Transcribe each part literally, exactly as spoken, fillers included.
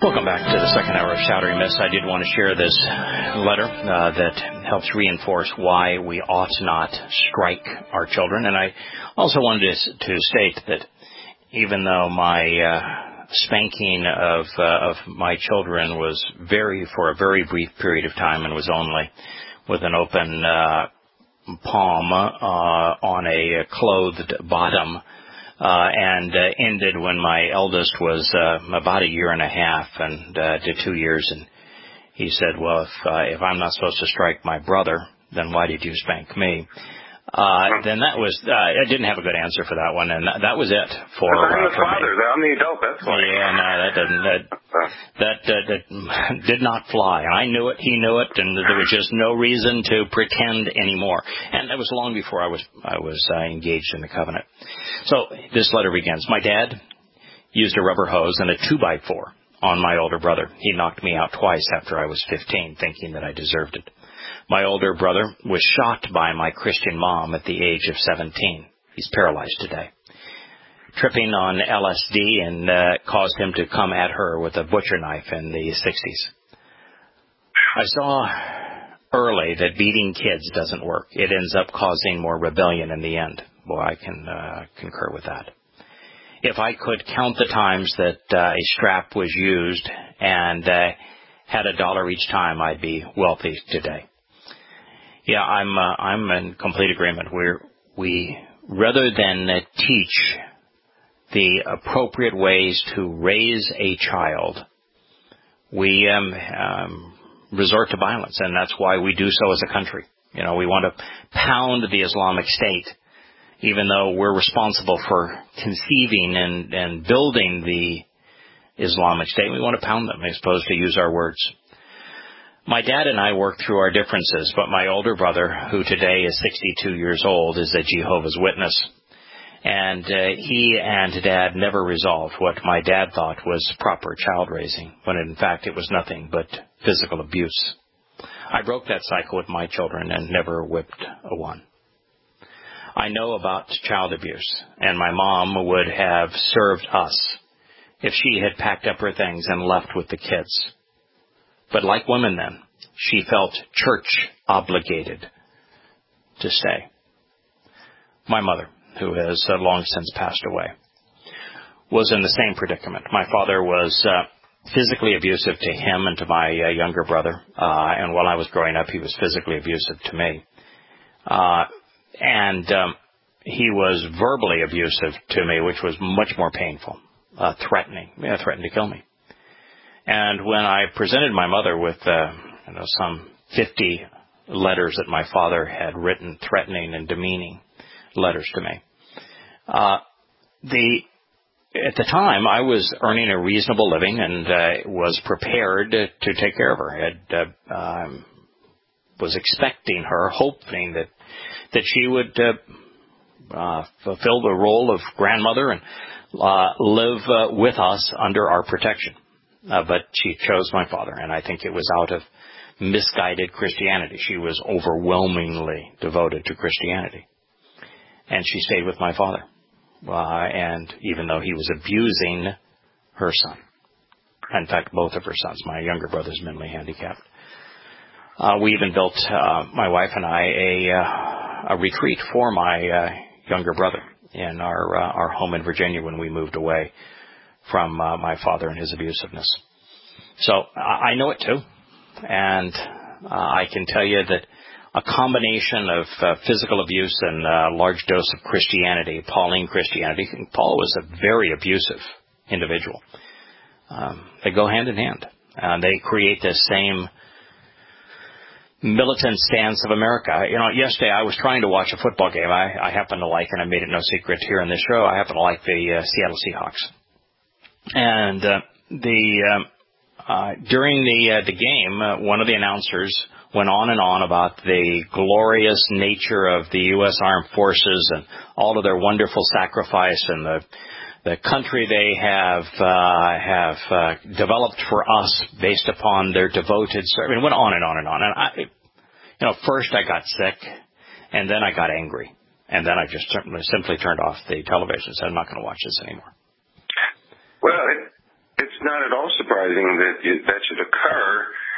Welcome back to the second hour of Shattering Myths. I did want to share this letter uh, that helps reinforce why we ought not strike our children. And I also wanted to, to state that even though my uh, spanking of uh, of my children was very for a very brief period of time and was only with an open uh, palm uh, on a clothed bottom, Uh, and uh, ended when my eldest was uh, about a year and a half and uh, to two years. And he said, well, if, uh, if I'm not supposed to strike my brother, then why did you spank me? Uh, then that was, uh, I didn't have a good answer for that one, and that, that was it for, I'm uh, the for father. me. I'm the adult, that's why. Yeah, no, that doesn't, that, that, uh, that did not fly. I knew it, he knew it, and there was just no reason to pretend anymore. And that was long before I was, I was uh, engaged in the covenant. So this letter begins. My dad used a rubber hose and a two by four on my older brother. He knocked me out twice after I was fifteen, thinking that I deserved it. My older brother was shot by my Christian mom at the age of seventeen. He's paralyzed today. Tripping on L S D and uh, caused him to come at her with a butcher knife in the sixties. I saw early that beating kids doesn't work. It ends up causing more rebellion in the end. Boy, I can uh, concur with that. If I could count the times that uh, a strap was used and uh, had a dollar each time, I'd be wealthy today. Yeah, I'm uh, I'm in complete agreement. We're we rather than uh, teach the appropriate ways to raise a child, we um, um, resort to violence, and that's why we do so as a country. You know, we want to pound the Islamic State, even though we're responsible for conceiving and, and building the Islamic State. We want to pound them as opposed to use our words. My dad and I worked through our differences, but my older brother, who today is sixty-two years old, is a Jehovah's Witness. And uh, he and Dad never resolved what my dad thought was proper child raising, when in fact it was nothing but physical abuse. I broke that cycle with my children and never whipped a one. I know about child abuse, and my mom would have served us if she had packed up her things and left with the kids. But like women then, she felt church obligated to stay. My mother, who has uh, long since passed away, was in the same predicament. My father was uh, physically abusive to him and to my uh, younger brother, uh, and while I was growing up, he was physically abusive to me. Uh, and um, he was verbally abusive to me, which was much more painful, uh, threatening, yeah, threatened to kill me. And when I presented my mother with uh, you know, some fifty letters that my father had written, threatening and demeaning letters to me, uh, the at the time I was earning a reasonable living and uh, was prepared to, to take care of her. I had, uh, um, was expecting her, hoping that that she would uh, uh, fulfill the role of grandmother and uh, live uh, with us under our protection. Uh, but she chose my father, and I think it was out of misguided Christianity. She was overwhelmingly devoted to Christianity. And she stayed with my father, uh, and even though he was abusing her son. In fact, both of her sons. My younger brother's mentally handicapped. Uh, we even built, uh, my wife and I, a, uh, a retreat for my uh, younger brother in our uh, our home in Virginia when we moved away from uh, my father and his abusiveness. So I know it too, and uh, I can tell you that a combination of uh, physical abuse and a large dose of Christianity, Pauline Christianity. Paul was a very abusive individual. Um, they go hand in hand. Uh, they create the same militant stance of America. You know, yesterday I was trying to watch a football game. I, I happen to like, and I made it no secret here in this show, I happen to like the uh, Seattle Seahawks. And uh, the uh, uh, during the uh, the game, uh, one of the announcers went on and on about the glorious nature of the U S Armed Forces and all of their wonderful sacrifice and the the country they have uh, have uh, developed for us based upon their devoted service. I mean, it went on and on and on. And I, you know, first I got sick, and then I got angry, and then I just simply, simply turned off the television and said, I'm not going to watch this anymore. Well, it, it's not at all surprising realizing that you, that should occur,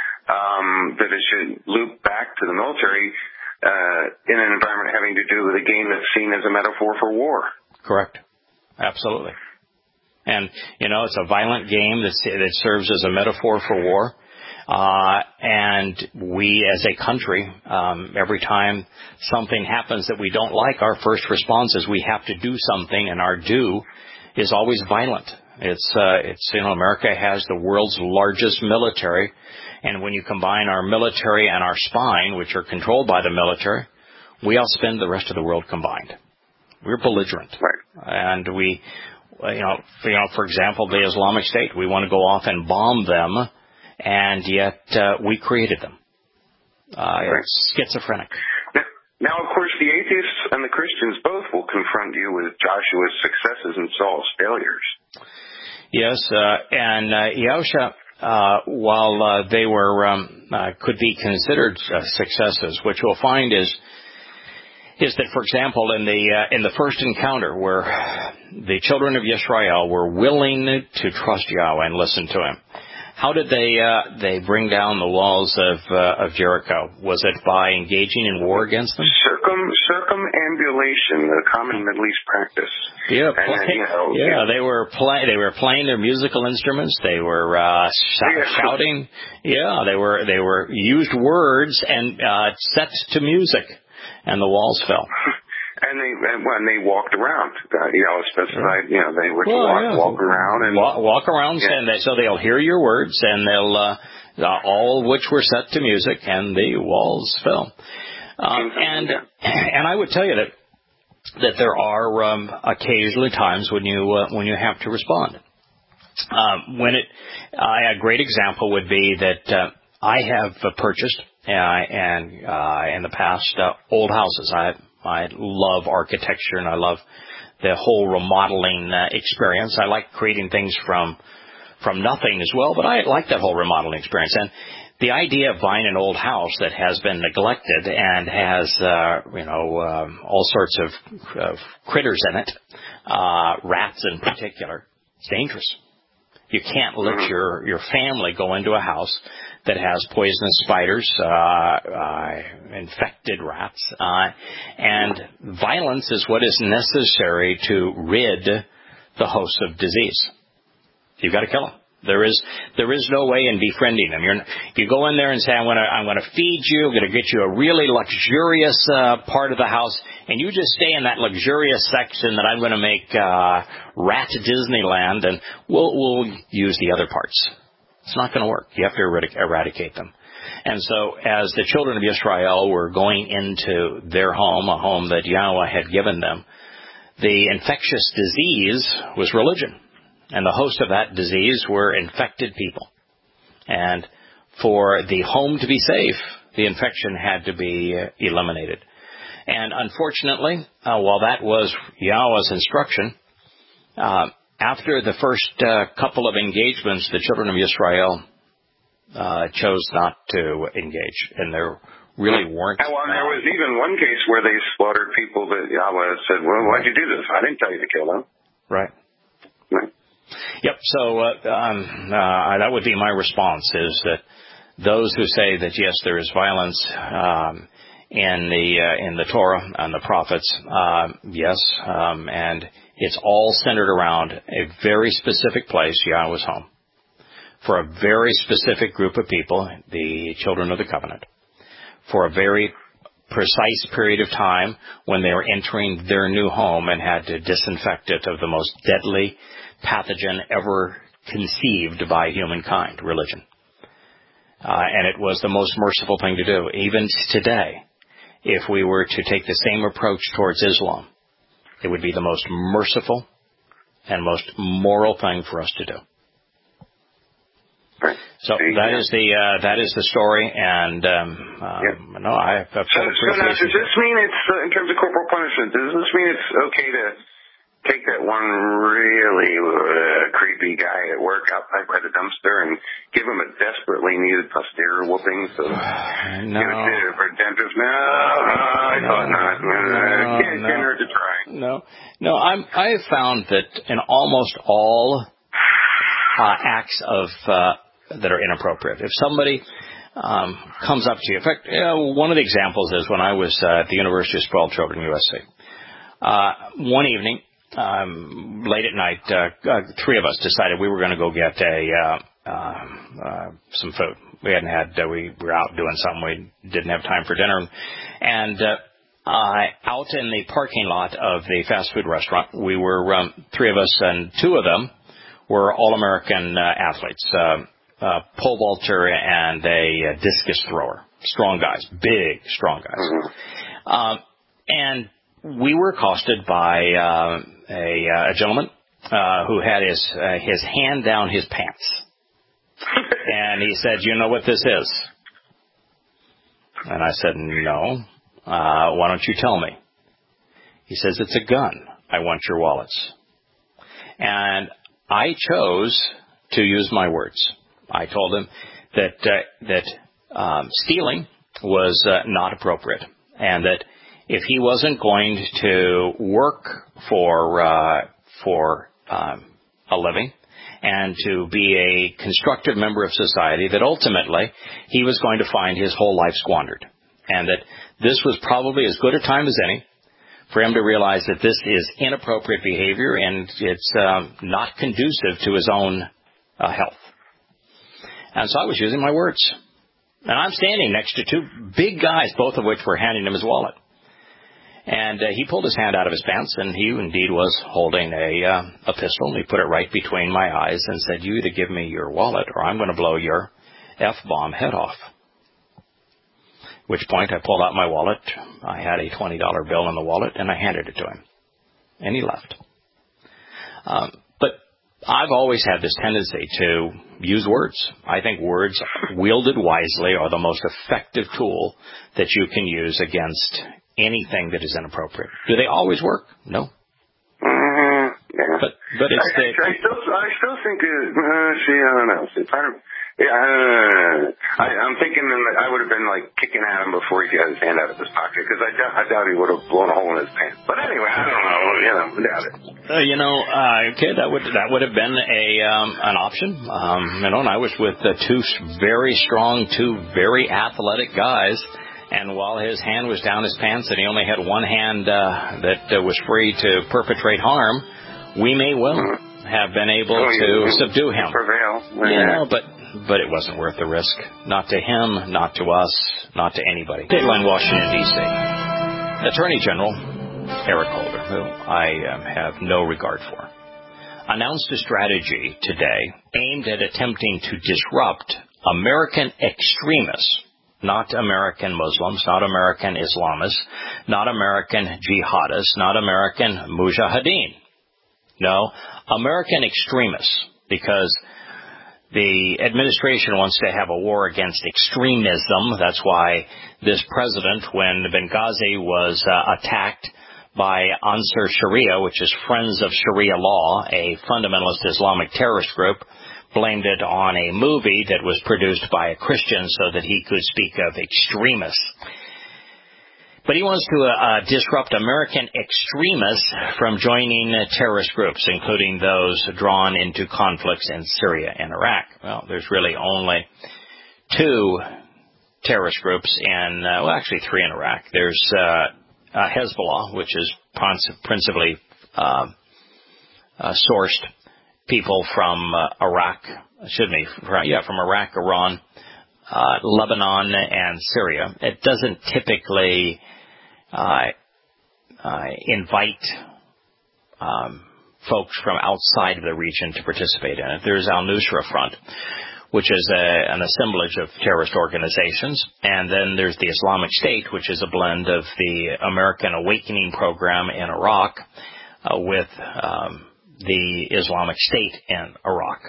um, that it should loop back to the military uh, in an environment having to do with a game that's seen as a metaphor for war. Correct. Absolutely. And, you know, it's a violent game that, that serves as a metaphor for war. Uh, and we as a country, um, every time something happens that we don't like, our first response is we have to do something, and our do is always violent. It's, uh, it's, you know, America has the world's largest military, and when you combine our military and our spine, which are controlled by the military, we outspend the rest of the world combined. We're belligerent. Right. And we, you know, for, you know, for example, the Islamic State, we want to go off and bomb them, and yet uh, we created them. Uh, right. It's schizophrenic. Now, now, of course, the atheists and the Christians both will confront you with Joshua's successes and Saul's failures. Yes, uh, and uh, Yahusha, uh, while uh, they were um, uh, could be considered uh, successes, what you'll find is is that, for example, in the uh, in the first encounter where the children of Yisrael were willing to trust Yahweh and listen to Him, how did they uh, they bring down the walls of uh, of Jericho? Was it by engaging in war against them? Circum circumambulation, a common Middle East practice. Yeah, and, play, you know, yeah, yeah. They were play, They were playing their musical instruments. They were uh, sh- yeah. shouting. Yeah, they were they were used words and uh, set to music, and the walls fell. And they and when they walked around, uh, you know, specified, you know, they would well, walk, yeah. walk around and walk, walk around, yeah. and they, so they'll hear your words, and they'll uh, uh, all of which were set to music, and the walls fell. Uh, and yeah. and I would tell you that that there are um, occasionally times when you uh, when you have to respond. Um, when it, uh, a great example would be that uh, I have uh, purchased uh, and uh, in the past uh, old houses. I I love architecture, and I love the whole remodeling uh, experience. I like creating things from from nothing as well, but I like that whole remodeling experience. And the idea of buying an old house that has been neglected and has, uh, you know, um, all sorts of, of critters in it, uh, rats in particular, it's dangerous. You can't let your, your family go into a house that has poisonous spiders, uh, uh, infected rats, uh, and violence is what is necessary to rid the host of disease. You've got to kill them. There is there is no way in befriending them. You're, you go in there and say, I'm going to I'm going to feed you. I'm going to get you a really luxurious uh, part of the house, and you just stay in that luxurious section that I'm going to make uh, Rat Disneyland, and we'll we'll use the other parts. It's not going to work. You have to eradic- eradicate them. And so, as the children of Israel were going into their home, a home that Yahweh had given them, the infectious disease was religion. And the host of that disease were infected people. And for the home to be safe, the infection had to be uh, eliminated. And unfortunately, uh, while that was Yahweh's instruction, uh, after the first uh, couple of engagements, the children of Israel uh, chose not to engage. And there really weren't. Well, and there was even one case where they slaughtered people that Yahweh said, well, why'd you do this? I didn't tell you to kill them. Right. Right. Yep. So uh, um, uh, that would be my response: is that those who say that yes, there is violence um, in the uh, in the Torah and the prophets, uh, yes, um, and it's all centered around a very specific place, Yahweh's home, for a very specific group of people, the children of the covenant, for a very precise period of time when they were entering their new home and had to disinfect it of the most deadly pathogen ever conceived by humankind, religion. Uh, and it was the most merciful thing to do. Even today, if we were to take the same approach towards Islam, it would be the most merciful and most moral thing for us to do. Right. So that is the uh, that is the story, and um, um, yeah. no, I have full so, so now, does this mean it's uh, in terms of corporal punishment? Does this mean it's okay to take that one really uh, creepy guy at work outside by the dumpster and give him a desperately needed posterior whooping? So no. Give it to for dentist. No, no, I thought not. No, can't, no. can't hurt to try. No, no. I'm. I have found that in almost all uh, acts of uh, that are inappropriate. If somebody um, comes up to you, in fact, you know, one of the examples is when I was uh, at the University of Spoiled Children, U S C. Uh, one evening, um, late at night, uh, uh, three of us decided we were going to go get a uh, uh, uh, some food. We hadn't had, uh, we were out doing something. We didn't have time for dinner. And uh, uh, out in the parking lot of the fast food restaurant, we were, um, three of us, and two of them were All-American uh, athletes, uh, uh, pole vaulter and a uh, discus thrower. Strong guys, big, strong guys. Uh, and we were accosted by uh, a, uh, a gentleman uh, who had his uh, his hand down his pants. And he said, "You know what this is?" And I said, "No. Uh, why don't you tell me?" He says, "It's a gun. I want your wallets." And I chose to use my words. I told him that uh, that um, stealing was uh, not appropriate, and that if he wasn't going to work for uh, for um, a living and to be a constructive member of society, that ultimately he was going to find his whole life squandered, and that this was probably as good a time as any for him to realize that this is inappropriate behavior and it's um, not conducive to his own uh, health. And so I was using my words. And I'm standing next to two big guys, both of which were handing him his wallet. And uh, he pulled his hand out of his pants, and he indeed was holding a uh, a pistol. And he put it right between my eyes and said, "You either give me your wallet or I'm going to blow your F-bomb head off." At which point I pulled out my wallet. I had a twenty dollar bill in the wallet, and I handed it to him. And he left. Um, but I've always had this tendency to use words. I think words wielded wisely are the most effective tool that you can use against anything that is inappropriate. Do they always work? No. Mm-hmm. Yeah. But but it's I, the I, I still I still think it, uh, see I don't know. See, part of, yeah, uh, I, I'm thinking that I would have been like kicking at him before he got his hand out of his pocket, because I doubt I doubt he would have blown a hole in his pants. But anyway, I don't know. You know, I doubt it. Uh, you know, uh, okay, that would that would have been a um, an option. Um, you know, and I was with uh, two very strong, two very athletic guys. And while his hand was down his pants and he only had one hand uh, that uh, was free to perpetrate harm, we may well have been able oh, to yeah. subdue him. Prevail. You know, but but it wasn't worth the risk. Not to him, not to us, not to anybody. Dateline, Washington, D C Attorney General Eric Holder, who I um, have no regard for, announced a strategy today aimed at attempting to disrupt American extremists. Not American Muslims, not American Islamists, not American jihadists, not American mujahideen. No, American extremists, because the administration wants to have a war against extremism. That's why this president, when Benghazi was uh, attacked by Ansar Sharia, which is Friends of Sharia Law, a fundamentalist Islamic terrorist group, blamed it on a movie that was produced by a Christian so that he could speak of extremists. But he wants to uh, disrupt American extremists from joining uh, terrorist groups, including those drawn into conflicts in Syria and Iraq. Well, there's really only two terrorist groups in, uh, well, actually three in Iraq. There's uh, uh, Hezbollah, which is principally uh, uh, sourced people from uh, Iraq, excuse me, from, yeah, from Iraq, Iran, uh, Lebanon, and Syria. It doesn't typically uh, uh, invite um, folks from outside of the region to participate in it. There's Al-Nusra Front, which is a, an assemblage of terrorist organizations, and then there's the Islamic State, which is a blend of the American Awakening program in Iraq uh, with um, the Islamic State in Iraq.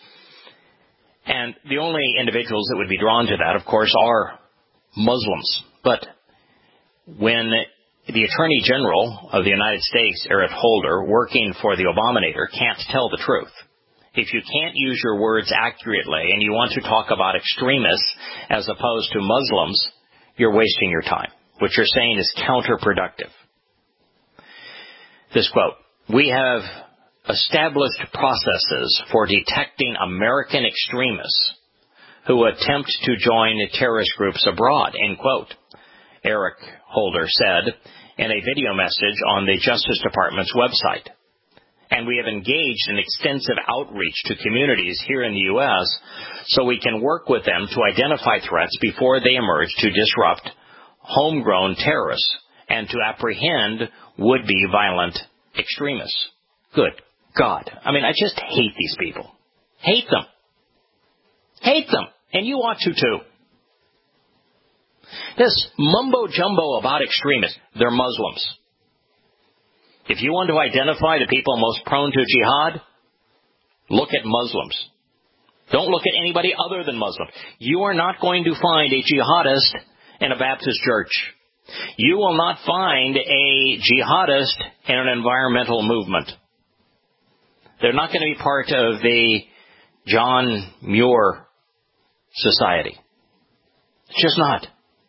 And the only individuals that would be drawn to that, of course, are Muslims. But when the Attorney General of the United States, Eric Holder, working for the Obamanator, can't tell the truth, if you can't use your words accurately and you want to talk about extremists as opposed to Muslims, you're wasting your time. What you're saying is counterproductive. This quote, "We have established processes for detecting American extremists who attempt to join terrorist groups abroad, end quote, Eric Holder said in a video message on the Justice Department's website. And we have engaged in extensive outreach to communities here in the U S so we can work with them to identify threats before they emerge to disrupt homegrown terrorists and to apprehend would-be violent extremists. Good God. I mean, I just hate these people. Hate them. Hate them. And you ought to, too. This mumbo-jumbo about extremists, they're Muslims. If you want to identify the people most prone to jihad, look at Muslims. Don't look at anybody other than Muslims. You are not going to find a jihadist in a Baptist church. You will not find a jihadist in an environmental movement. They're not going to be part of the John Muir Society. It's just not.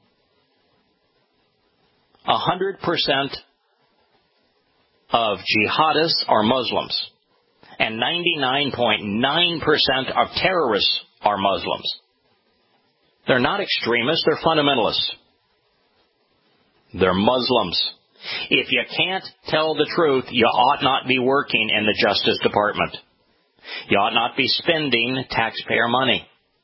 A hundred percent of jihadists are Muslims, and ninety-nine point nine percent of terrorists are Muslims. They're not extremists, they're fundamentalists. They're Muslims. If you can't tell the truth, you ought not be working in the Justice Department. You ought not be spending taxpayer money.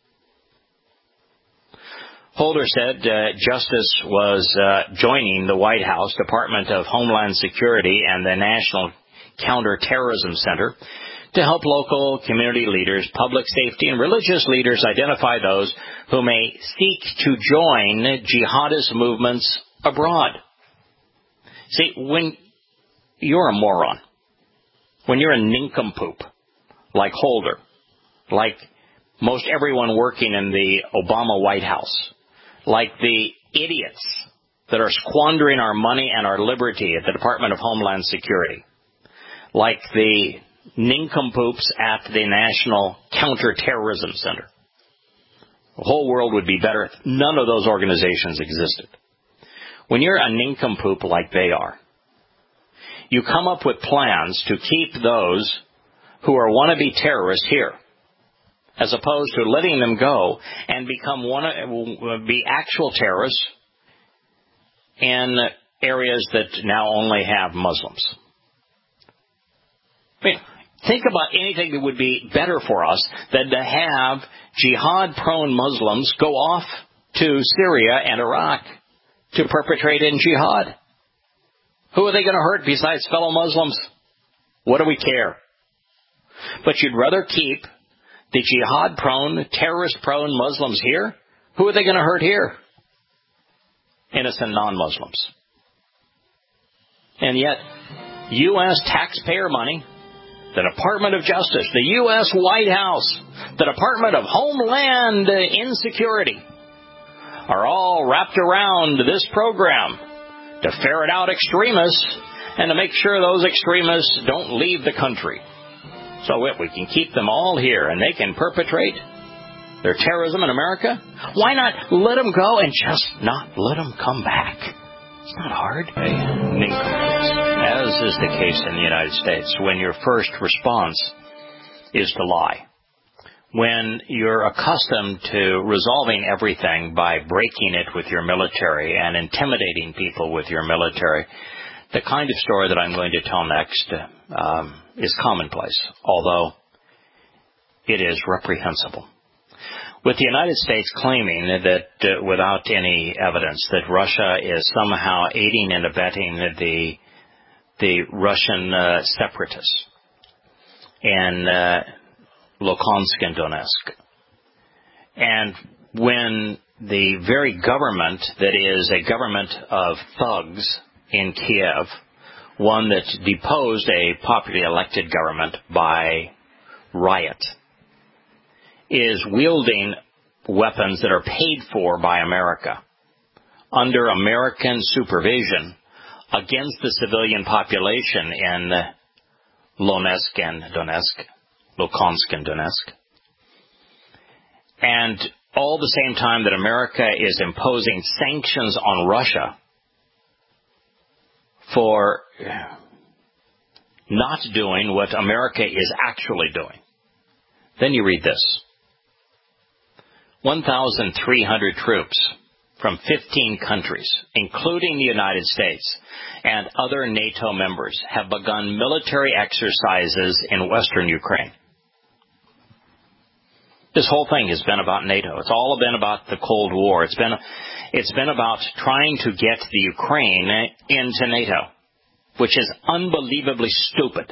Holder said uh, Justice was uh, joining the White House, Department of Homeland Security, and the National Counterterrorism Center to help local community leaders, public safety, and religious leaders identify those who may seek to join jihadist movements abroad. See, when you're a moron, when you're a nincompoop, like Holder, like most everyone working in the Obama White House, like the idiots that are squandering our money and our liberty at the Department of Homeland Security, like the nincompoops at the National Counterterrorism Center. The whole world would be better if none of those organizations existed. When you're a nincompoop like they are, you come up with plans to keep those who are wannabe terrorists here, as opposed to letting them go and become one, be actual terrorists in areas that now only have Muslims. I mean, think about anything that would be better for us than to have jihad-prone Muslims go off to Syria and Iraq to perpetrate in jihad. Who are they going to hurt besides fellow Muslims? What do we care? But you'd rather keep the jihad-prone, terrorist-prone Muslims here? Who are they going to hurt here? Innocent non-Muslims. And yet, U S taxpayer money, the Department of Justice, the U S White House, the Department of Homeland Insecurity are all wrapped around this program to ferret out extremists and to make sure those extremists don't leave the country. So if we can keep them all here and they can perpetrate their terrorism in America, why not let them go and just not let them come back? It's not hard. As is the case in the United States, when your first response is to lie, when you're accustomed to resolving everything by breaking it with your military and intimidating people with your military, the kind of story that I'm going to tell next um, is commonplace, although it is reprehensible. With the United States claiming that, uh, without any evidence, that Russia is somehow aiding and abetting the the Russian uh, separatists in uh, Luhansk and Donetsk. And when the very government that is a government of thugs in Kiev, one that deposed a popularly elected government by riot, is wielding weapons that are paid for by America under American supervision against the civilian population in Luhansk and Donetsk, Luhansk and Donetsk. And all the same time that America is imposing sanctions on Russia for not doing what America is actually doing. Then you read this. one thousand three hundred troops from fifteen countries, including the United States and other NATO members, have begun military exercises in western Ukraine. This whole thing has been about NATO. It's all been about the Cold War. It's been, it's been about trying to get the Ukraine into NATO, which is unbelievably stupid.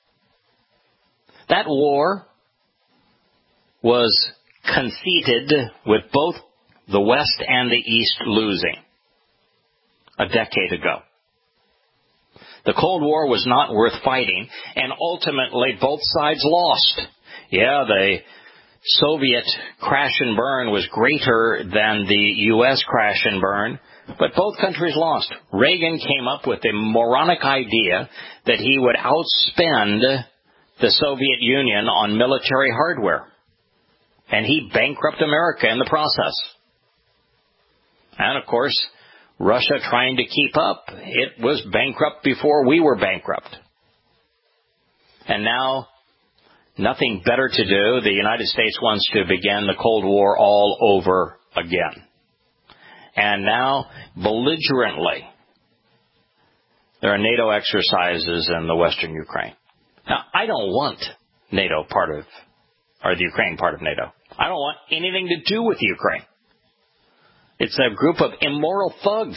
That war was conceded with both the West and the East losing a decade ago. The Cold War was not worth fighting, and ultimately both sides lost. Yeah, the Soviet crash and burn was greater than the U S crash and burn, but both countries lost. Reagan came up with the moronic idea that he would outspend the Soviet Union on military hardware, and he bankrupted America in the process. And, of course, Russia trying to keep up. It was bankrupt before we were bankrupt. And now, nothing better to do. The United States wants to begin the Cold War all over again. And now, belligerently, there are NATO exercises in the western Ukraine. Now, I don't want NATO part of, or the Ukraine part of NATO. I don't want anything to do with Ukraine. It's a group of immoral thugs.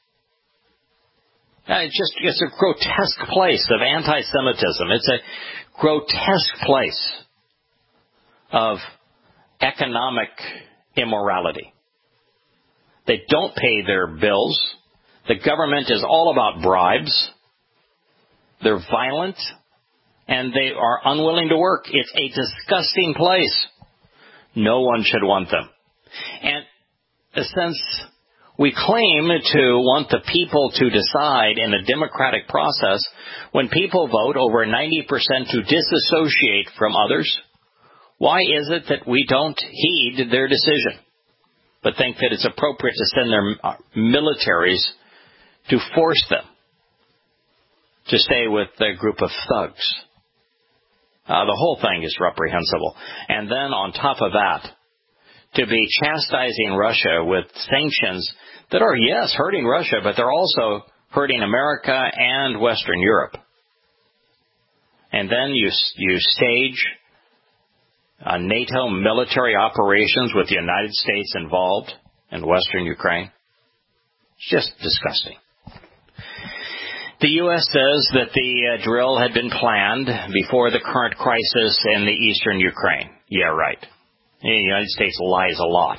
It's just, it's a grotesque place of anti-Semitism. It's a grotesque place of economic immorality. They don't pay their bills. The government is all about bribes. They're violent, and they are unwilling to work. It's a disgusting place. No one should want them. And since we claim to want the people to decide in a democratic process, when people vote over ninety percent to disassociate from others, why is it that we don't heed their decision, but think that it's appropriate to send their militaries to force them to stay with a group of thugs? Uh, the whole thing is reprehensible. And then on top of that, to be chastising Russia with sanctions that are, yes, hurting Russia, but they're also hurting America and Western Europe. And then you you stage uh, NATO military operations with the United States involved in Western Ukraine. It's just disgusting. The U S says that the uh, drill had been planned before the current crisis in the eastern Ukraine. Yeah, right. The United States lies a lot.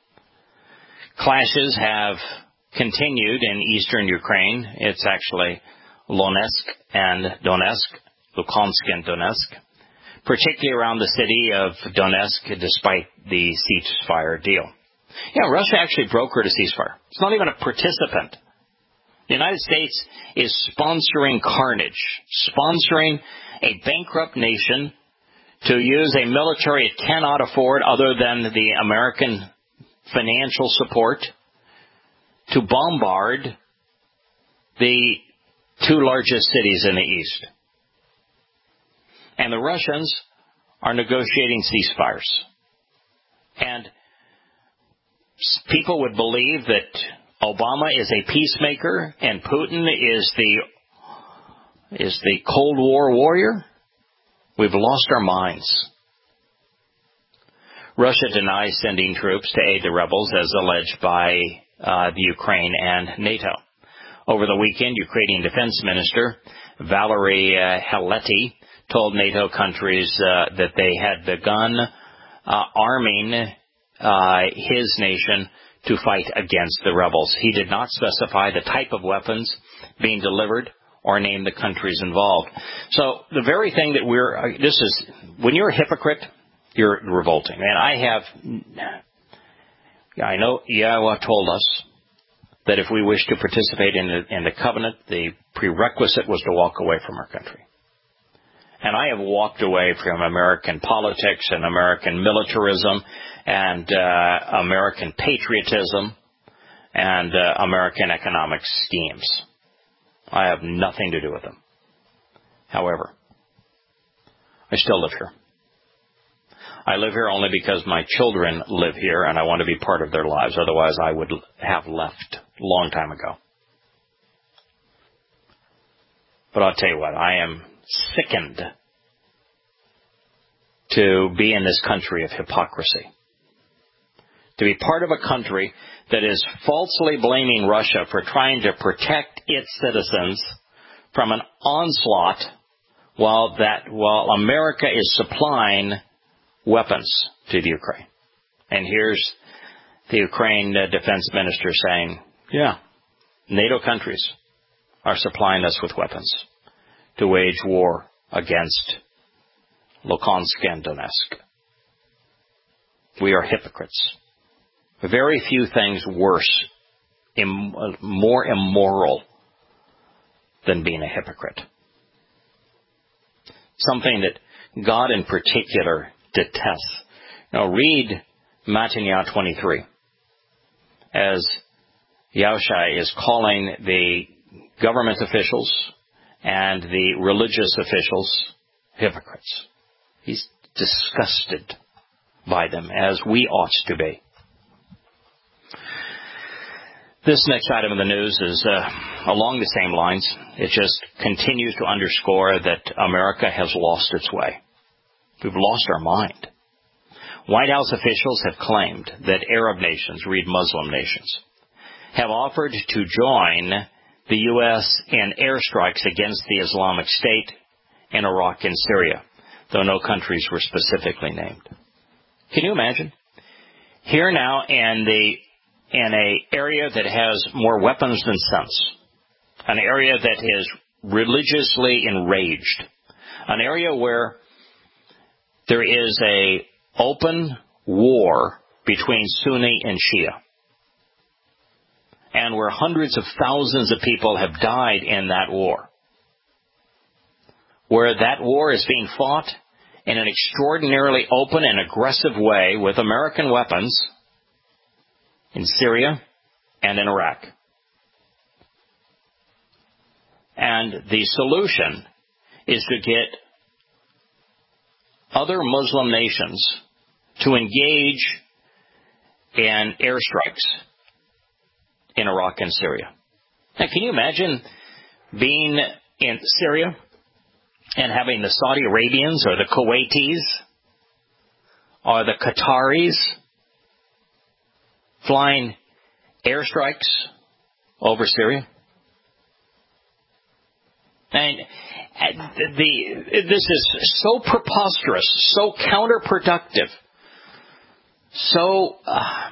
Clashes have continued in eastern Ukraine. It's actually Luhansk and Donetsk, Luhansk and Donetsk, particularly around the city of Donetsk, despite the ceasefire deal. Yeah, Russia actually brokered a ceasefire. It's not even a participant. The United States is sponsoring carnage, sponsoring a bankrupt nation to use a military it cannot afford other than the American financial support to bombard the two largest cities in the East. And the Russians are negotiating ceasefires. And people would believe that Obama is a peacemaker and Putin is the is the Cold War warrior. We've lost our minds. Russia denies sending troops to aid the rebels, as alleged by uh, the Ukraine and NATO. Over the weekend, Ukrainian Defense Minister Valery uh, Helety told NATO countries uh, that they had begun uh, arming uh, his nation to fight against the rebels. He did not specify the type of weapons being delivered or name the countries involved. So the very thing that we're, this is, when you're a hypocrite, you're revolting. And I have, I know Yahweh told us that if we wish to participate in the, in the covenant, the prerequisite was to walk away from our country. And I have walked away from American politics and American militarism and uh, American patriotism and uh, American economic schemes. I have nothing to do with them. However, I still live here. I live here only because my children live here and I want to be part of their lives. Otherwise, I would have left a long time ago. But I'll tell you what, I am sickened to be in this country of hypocrisy. To be part of a country that is falsely blaming Russia for trying to protect its citizens from an onslaught while that while America is supplying weapons to the Ukraine. And here's the Ukraine uh, defense minister saying, yeah, NATO countries are supplying us with weapons to wage war against Luhansk and Donetsk. We are hypocrites. Very few things worse, im- more immoral than being a hypocrite. Something that God in particular detests. Now read Matthew twenty-three as Yahushua is calling the government officials and the religious officials hypocrites. He's disgusted by them, as we ought to be. This next item of the news is uh, along the same lines. It just continues to underscore that America has lost its way. We've lost our mind. White House officials have claimed that Arab nations, read Muslim nations, have offered to join the U S in airstrikes against the Islamic State in Iraq and Syria, though no countries were specifically named. Can you imagine? Here now in the in a area that has more weapons than sense, an area that is religiously enraged, an area where there is a open war between Sunni and Shia, and where hundreds of thousands of people have died in that war, where that war is being fought in an extraordinarily open and aggressive way with American weapons in Syria and in Iraq. And the solution is to get other Muslim nations to engage in airstrikes in Iraq and Syria. Now, can you imagine being in Syria and having the Saudi Arabians or the Kuwaitis or the Qataris flying airstrikes over Syria? And the, this is so preposterous, so counterproductive, so uh,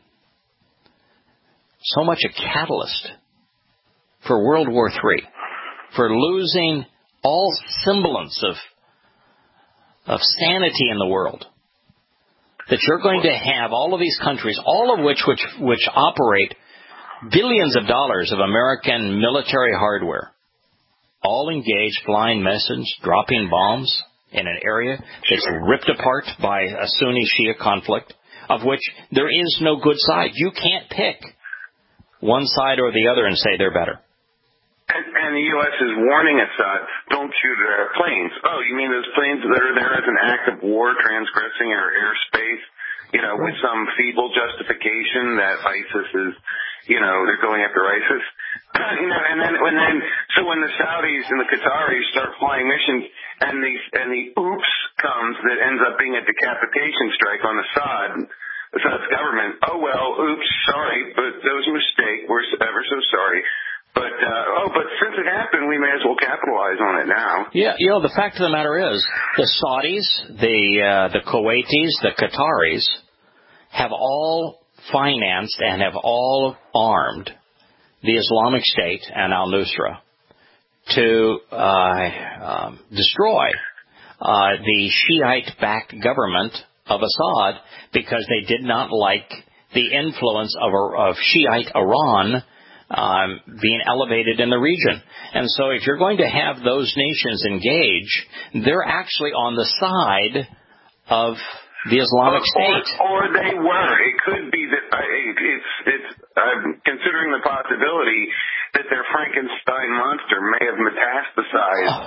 so much a catalyst for World War Three, for losing all semblance of of sanity in the world, that you're going to have all of these countries, all of which which which operate billions of dollars of American military hardware, all engaged, flying missiles, dropping bombs in an area that's ripped apart by a Sunni-Shia conflict, of which there is no good side. You can't pick one side or the other and say they're better. And, and the U S is warning us, uh, don't shoot at our planes. Oh, you mean those planes that are there as an act of war transgressing our airspace, you know, with some feeble justification that ISIS is, you know, they're going after ISIS? You know, and then, when then, so when the Saudis and the Qataris start flying missions and the, and the oops comes that ends up being a decapitation strike on Assad, Assad's government, oh well, oops, sorry, but that was a mistake, we're ever so sorry. But, uh, oh, but since it happened, we may as well capitalize on it now. Yeah, you know, the fact of the matter is, the Saudis, the, uh, the Kuwaitis, the Qataris have all financed and have all armed the Islamic State and al-Nusra to, uh, um, destroy, uh, the Shiite-backed government of Assad because they did not like the influence of, of Shiite Iran Um, being elevated in the region. And so if you're going to have those nations engage, they're actually on the side of the Islamic or, State. Or, or they were. It could be that uh, it's, it's I'm considering the possibility that their Frankenstein monster may have metastasized,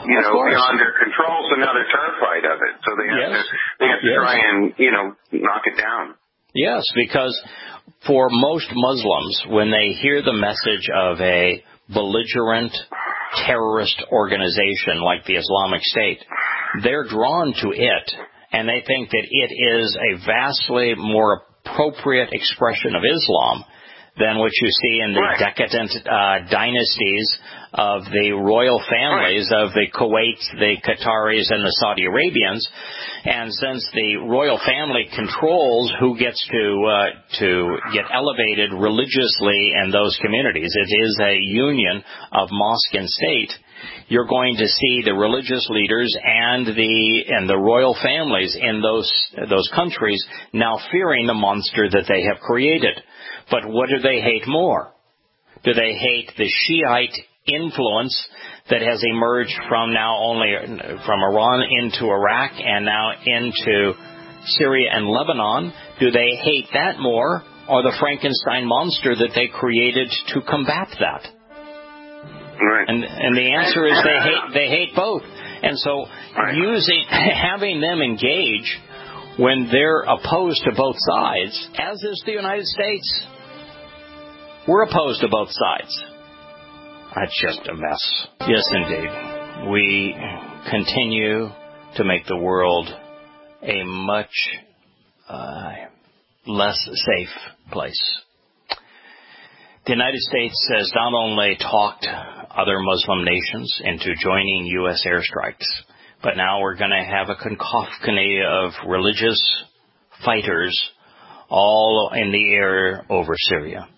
you know, beyond their control, so now they're terrified of it. So they have yes. to, they have to yes. try and, you know, knock it down. Yes, because for most Muslims, when they hear the message of a belligerent terrorist organization like the Islamic State, they're drawn to it, and they think that it is a vastly more appropriate expression of Islam than what you see in the right. decadent uh, dynasties of the royal families right. of the Kuwaits, the Qataris, and the Saudi Arabians. And since the royal family controls who gets to uh, to get elevated religiously in those communities, it is a union of mosque and state. You're going to see the religious leaders and the and the royal families in those those countries now fearing the monster that they have created. But what do they hate more? Do they hate the Shiite influence that has emerged from now only from Iran into Iraq and now into Syria and Lebanon? Do they hate that more, or the Frankenstein monster that they created to combat that? Right. And and the answer is they hate they hate both. And so right. using having them engage when they're opposed to both sides, as is the United States. We're opposed to both sides. That's just a mess. Yes, indeed. We continue to make the world a much uh, less safe place. The United States has not only talked other Muslim nations into joining U S airstrikes, but now we're going to have a cacophony of religious fighters all in the air over Syria.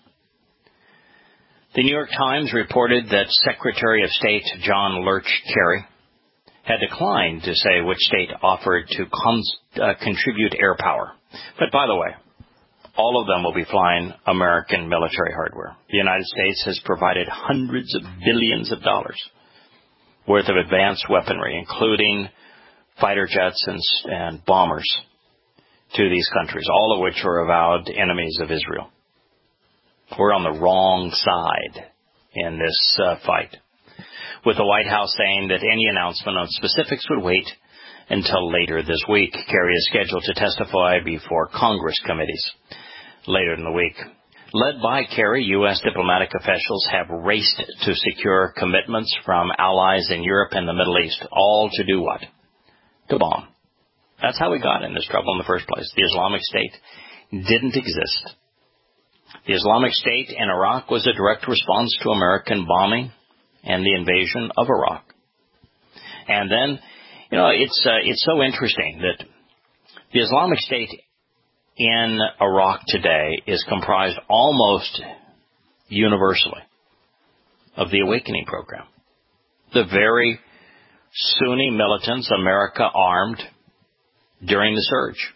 The New York Times reported that Secretary of State John Lurch Kerry had declined to say which state offered to con- uh, contribute air power. But by the way, all of them will be flying American military hardware. The United States has provided hundreds of billions of dollars worth of advanced weaponry, including fighter jets and, and bombers, to these countries, all of which are avowed enemies of Israel. We're on the wrong side in this uh, fight, with the White House saying that any announcement on specifics would wait until later this week. Kerry is scheduled to testify before Congress committees later in the week. Led by Kerry, U S diplomatic officials have raced to secure commitments from allies in Europe and the Middle East, all to do what? To bomb. That's how we got in this trouble in the first place. The Islamic State didn't exist. The Islamic State in Iraq was a direct response to American bombing and the invasion of Iraq. And then, you know, it's uh, it's so interesting that the Islamic State in Iraq today is comprised almost universally of the Awakening Program. The very Sunni militants America armed during the surge.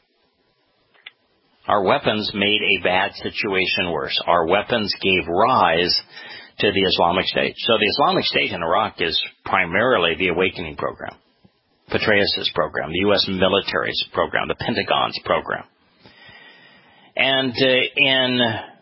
Our weapons made a bad situation worse. Our weapons gave rise to the Islamic State. So the Islamic State in Iraq is primarily the Awakening Program, Petraeus' program, the U S military's program, the Pentagon's program. And uh, in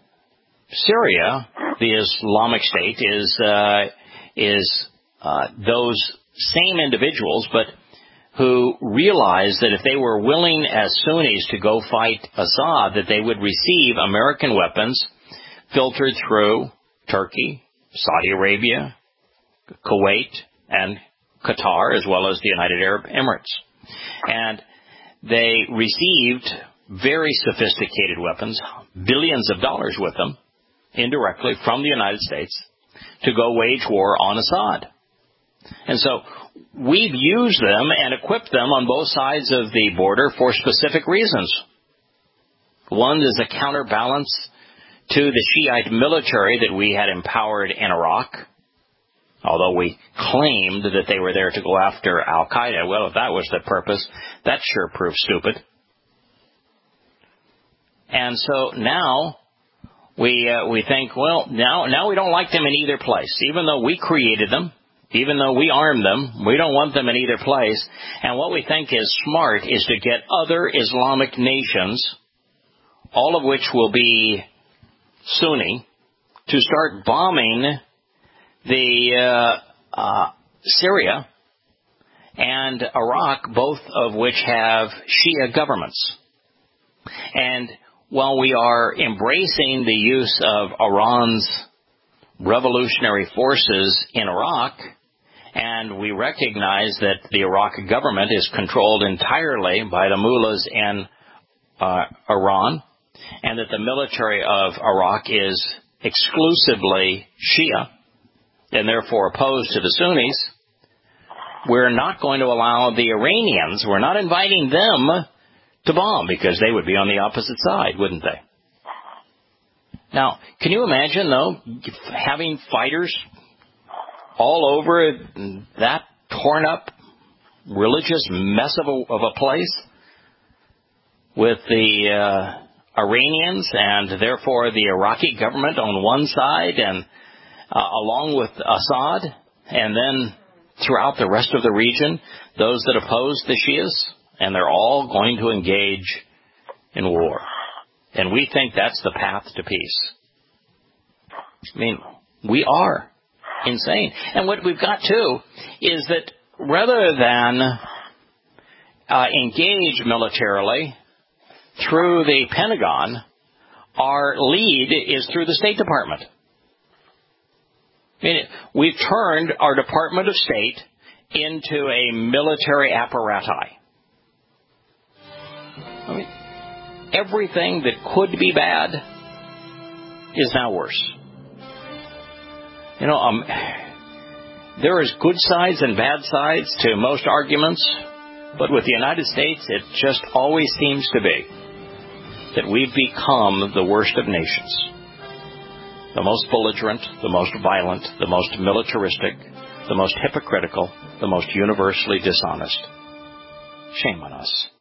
Syria, the Islamic State is uh, is uh, those same individuals, but who realized that if they were willing as Sunnis to go fight Assad, that they would receive American weapons filtered through Turkey, Saudi Arabia, Kuwait, and Qatar, as well as the United Arab Emirates. And they received very sophisticated weapons, billions of dollars with them, indirectly from the United States, to go wage war on Assad. And so we've used them and equipped them on both sides of the border for specific reasons. One is a counterbalance to the Shiite military that we had empowered in Iraq, although we claimed that they were there to go after al-Qaeda. Well, if that was the purpose, that sure proved stupid. And so now we uh, we think, well, now now we don't like them in either place, even though we created them. Even though we armed them, we don't want them in either place. And what we think is smart is to get other Islamic nations, all of which will be Sunni, to start bombing the uh, uh, Syria and Iraq, both of which have Shia governments. And while we are embracing the use of Iran's revolutionary forces in Iraq, and we recognize that the Iraq government is controlled entirely by the mullahs in uh, Iran, and that the military of Iraq is exclusively Shia, and therefore opposed to the Sunnis, we're not going to allow the Iranians, we're not inviting them to bomb, because they would be on the opposite side, wouldn't they? Now, can you imagine, though, having fighters all over that torn up religious mess of a, of a place with the uh, Iranians and therefore the Iraqi government on one side and uh, along with Assad, and then throughout the rest of the region, those that oppose the Shias, and they're all going to engage in war. And we think that's the path to peace. I mean, we are insane. And what we've got, too, is that rather than uh, engage militarily through the Pentagon, our lead is through the State Department. I mean, we've turned our Department of State into a military apparatus. I mean, everything that could be bad is now worse. You know, um, there is good sides and bad sides to most arguments, but with the United States, it just always seems to be that we've become the worst of nations. The most belligerent, the most violent, the most militaristic, the most hypocritical, the most universally dishonest. Shame on us.